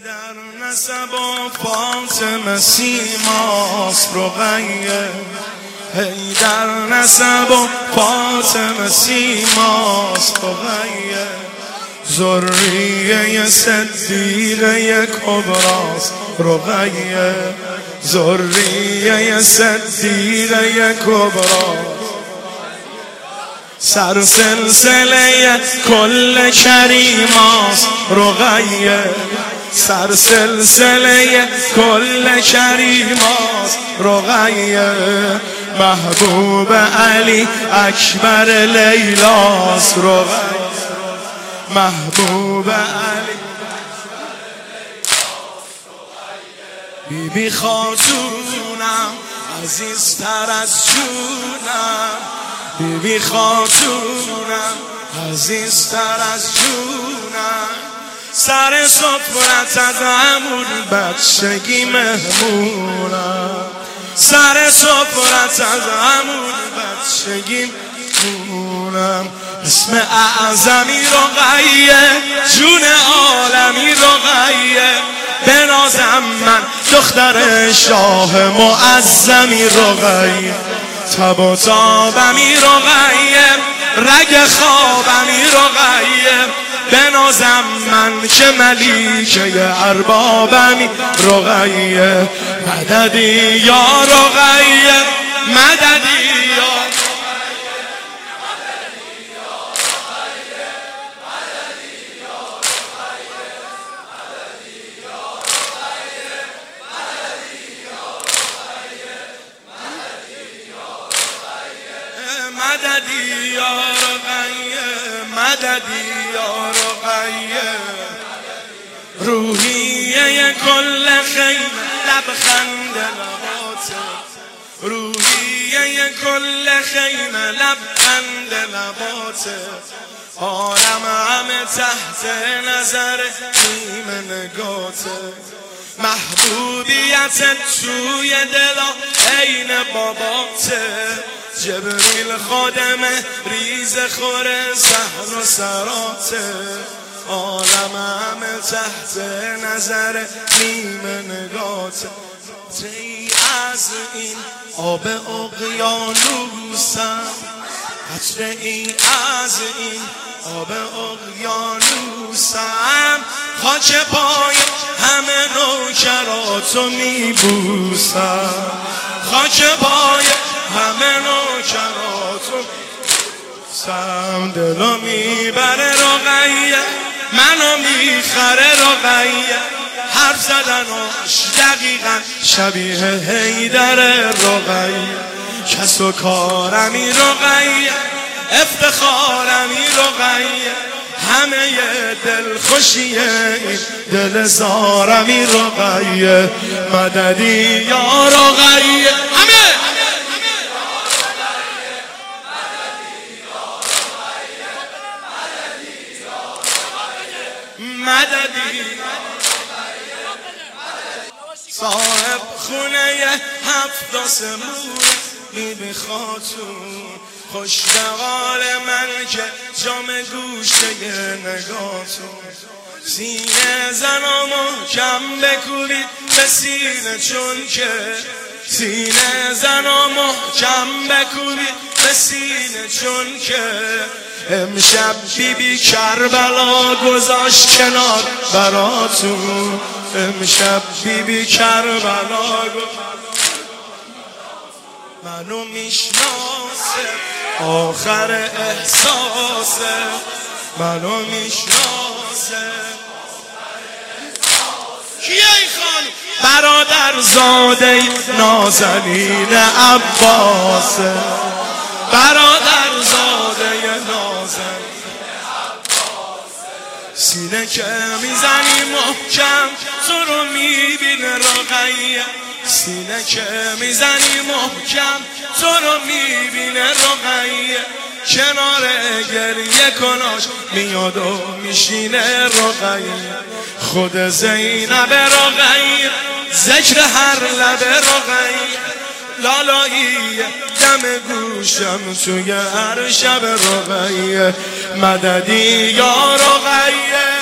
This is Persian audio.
در نسب و فاطمه سیماست رقیه، هی در نسب و فاطمه سیماست رقیه، ذریه صدیقه کبراست رقیه، ذریه صدیقه کبراست، سر سلسله کل کریماست رقیه، سر سلسله کل کریماست رقیه، محبوب علی اکبر لیلاست رقیه، محبوب علی بیبی خاتونم عزیزتر از جونم، بیبی خاتونم عزیزتر از جونم، سر سفرت از همون بچگی مهمونم، سر سفرت از همون بچگی مهمونم، اسم اعظمی رقیه، جون عالمی رقیه، بنازم من دختر شاه معظمی رقیه، تب و تابمی رقیه، رگ خوابمی رقیه، بنازم من که ملیکه اربابمی رقیه، مددی یا رقیه، مددی یا مددی یا رقیه، مددی یا رقیه، روحیه کل خیمه لبخند لباته، روحیه کل خیمه لبخند لباته، عالم همه تحت نظر نیم نگاته، محبوبیت توی دلا عین باباته، جبریل خادمه ریز خوره سحر و سراته، عالم همه تحت نظر نیم نگاته، ای از این آب اقیانوسم، قطره ای از این آب اقیانوسم، خاک پای همه نوکراتو میبوسم، خاک پای همه نوکراتو سم، دلو میبره رقیه، منو میخره رقیه، حرف زدناش دقیقا شبیه حیدر رقیه، کس و کارمی رقیه، افتخارمی رقیه، همه دل خوشیه این دل زارمی رقیه، مددی یا رقیه، همه مددی صاحب خونه 7 آسمون بیبی خاتون، خوش بقال من که جام گوشه نگاتون، سینه زنو محکم بکوبید به سینه، چون که سینه زنو محکم بکوبید به سینه، چون که امشب بیبی کربلا گذاشت کنار براتون، امشب بیبی کربلا منو میشناسه، آخر احساسه، منو میشناسه، کیه این خانم؟ برادر زاده نازنین عباسه، برادر زاده نازنین عباسه، سینه که میزنی محکم تو رو میبینه رقیه، سینه که میزنی محکم تو رو میبینه رقیه، کنار گریه کناش میاد و میشینه رقیه، خود زینب رقیه، ذکر هر لب رقیه، لالایی دم گوشم توی هر شب رقیه، مددی یا رقیه.